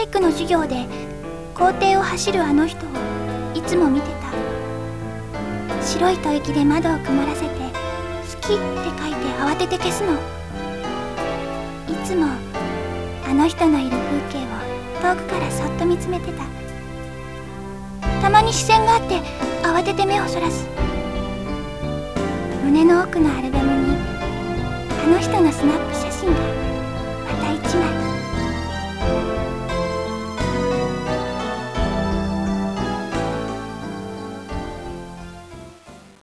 育の授業で校庭を走るあの人をいつも見てた。白い吐息で窓を曇らせて「好き」って書いて慌てて消すの。いつもあの人のいる風景を遠くからそっと見つめてた。たまに視線があって慌てて目をそらす。胸の奥のアルバムにあの人のスナップ写